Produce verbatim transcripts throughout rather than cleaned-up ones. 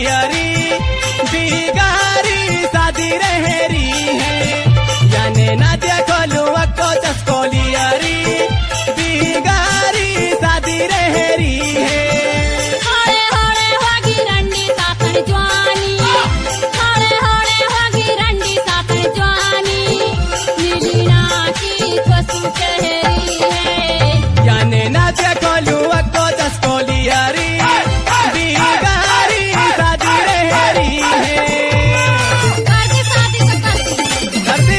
Colliery बिगारी शादी रहेरी है याने ना देखो लुआ को चस्कोलियरी बिगारी शादी रहेरी है होड़े होड़े होगी रंडी साकन जवानी होड़े होड़े होगी रंडी साकन जवानी नीलीना की कसु चेहरी है याने ना देखो लुआ को चस्कोलियरी बिगारी शादी रहेरी है कर दे शादी तो कर दे कर दी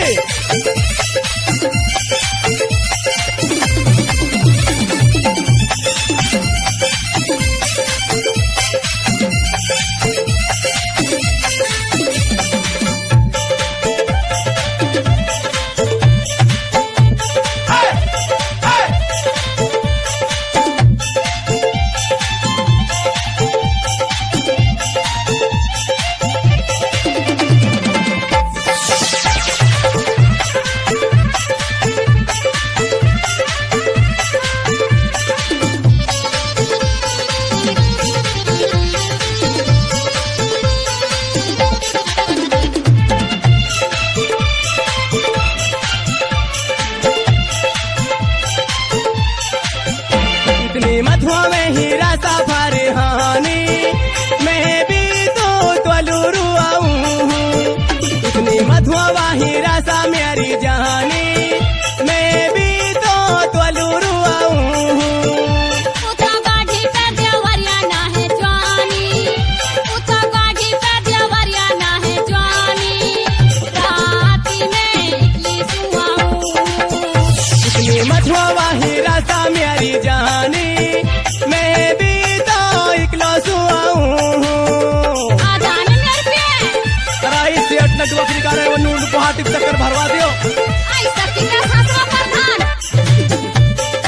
इतनी मधुआ में हीरा सफर हानी मैं भी तो त्वलुरु आऊं इतनी मधुआ हीरा सा मेरी जानी मैं भी तो त्वलुरु आऊं उता गाड़ी पे देवरिया ना है जवानी उता गाड़ी पे देवरिया ना है जवानी राती में इडली सुआऊं इतनी मधुआ हीरा सा मेरी जानी मैं भी तो इकलो सुआऊं आदान मेरे पे कराई सेठ न नौकरी कर रहे वो नून को हाथ चक्कर भरवा दियो ऐसा कितना सासवा प्रधान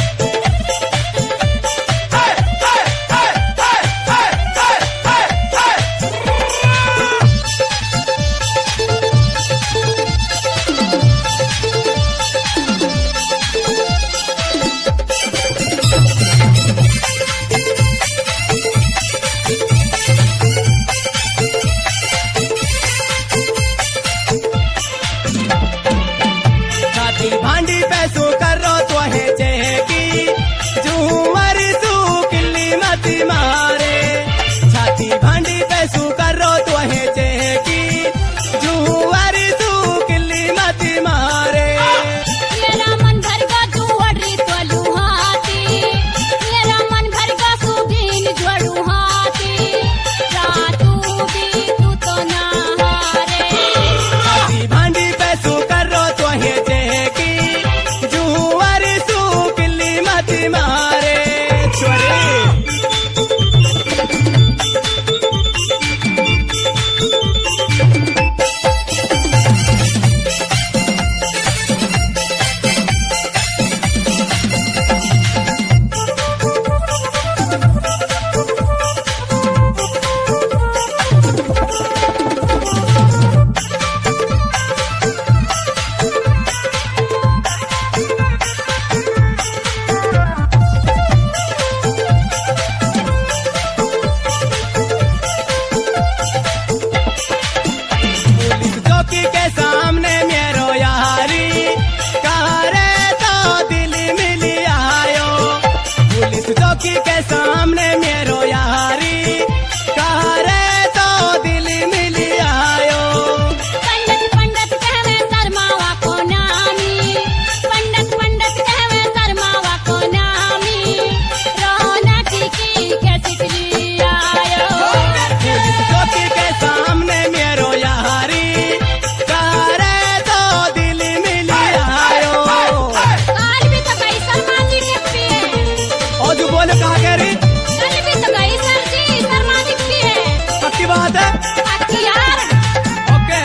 छाती भांडी पैसों कर रो तो है चेकी झूमर सू किल्ली मत मारे छाती भांडी पैसों कर रो तो है चेकी झूमर सू किल्ली मत मारे मेरा मन भर का जुवड़ी तो लुहाती मेरा मन भर का सुदीन जोड़ू हाथी रातू भी तू तो ना हारे छाती भांडी पैसों कर रो तो है चेकी झूमर सू किल्ली मत मारे छोरे पुलिस चौकी के सामने मेरो यारी कारे तो दिल मिली आयो पुलिस चौकी के सामने मेरो यारी कारे तो दिल मिली आयो पंडित पंडित कहवे शर्मावा को नामी पंडित पंडित कहवे शर्मावा को नामी रौनक की कैसी ली आयो पुलिस चौकी के सामने मेरो यारी कारे तो दिल मिली आयो काल भी तो गई शर्मा जी के पिए और जो बोले कहा कह रही कल भी तो गई सर जी शर्मा जी के पिए पक्की बात है बाकी यार ओके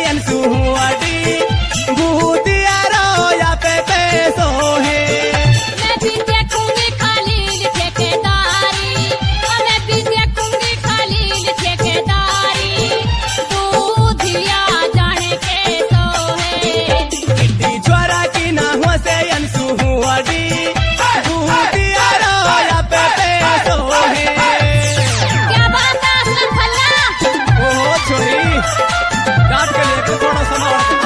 अंशु अडी भूतिया रोया पे पैसो है मैं भी देखूंगी खाली ठेकेदारी, मैं भी देखूंगी खाली ठेकेदारी, दूधिया जाने के सो है। किट्टी ज्वारा की ना हुआ से अंशु अडी भूतिया रोया पे पैसो है। क्या बात है असलम फल्ला? ओहो छोरी, डांट के लिए थोड़ा सा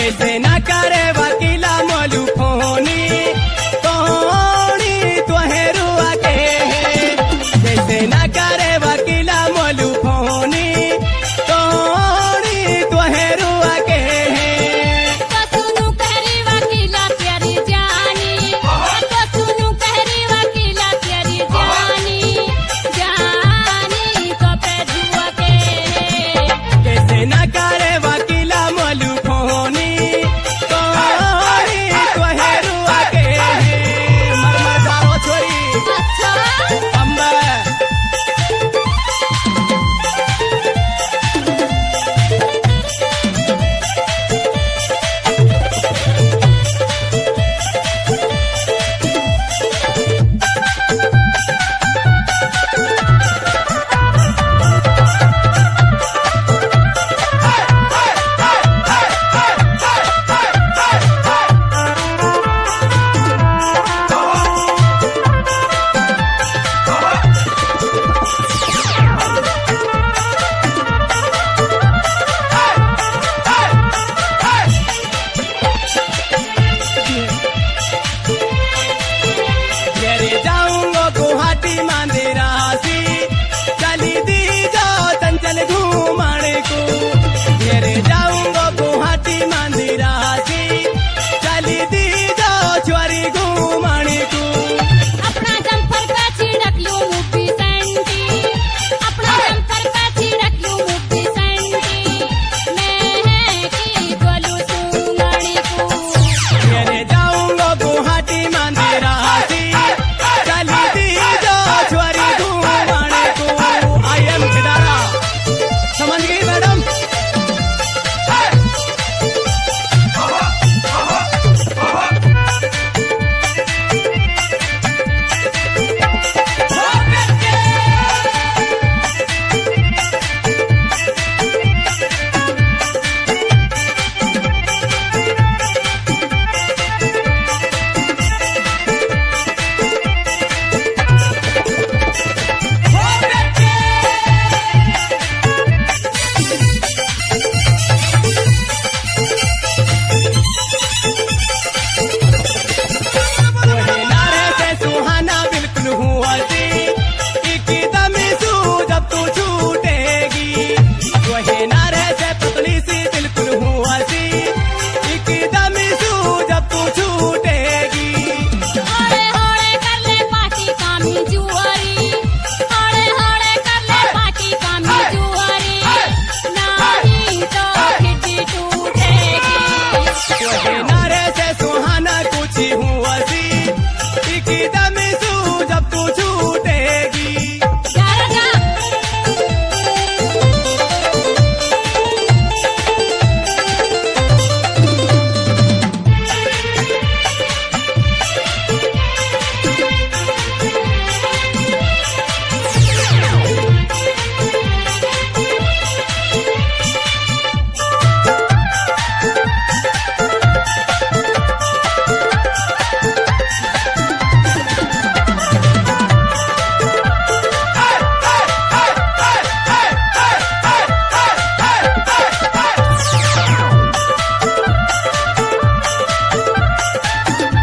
ऐसे ना करे